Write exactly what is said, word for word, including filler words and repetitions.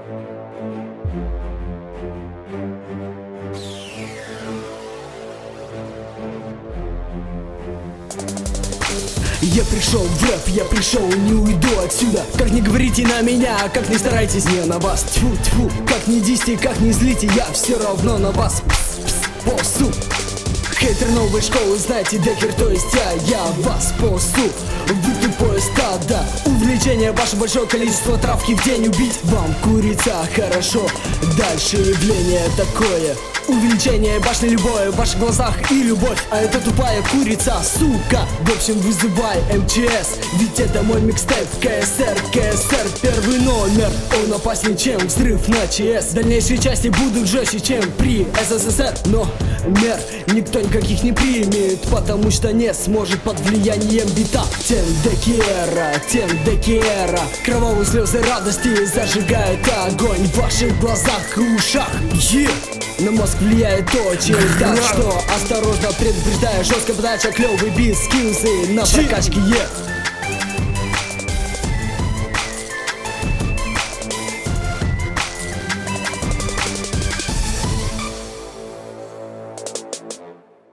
Я пришел в рэп, я пришел, не уйду отсюда. Как не говорите на меня, как не старайтесь, не на вас. Тьфу-тьфу, как не дисти, как не злите, я все равно на вас. Пс-пс, посу. Хейтер новой школы, знаете, декер, то есть я, я вас посу. Вы тупое стадо, увлечение ваше большое количество травки в день. Убить вам курица, хорошо. Дальше явление такое. Увеличение башни любое в ваших глазах и любовь. А это тупая курица, сука. В общем, вызывай эм че эс, ведь это мой микстейп. ка эс эр, ка эс эр, первый номер. Он опаснее, чем взрыв на ЧС. Дальнейшие части будут жестче, чем при эс эс эс эр. Но мер никто никаких не примет, потому что не сможет под влиянием бита. Тем декера, тем декера. Кровавые слезы радости зажигают огонь в ваших глазах и ушах. Yeah. На мозг влияет очень так, что осторожно предупреждаю. Жестко подача, клёвый бит, скиллзы на прокачке, е yeah.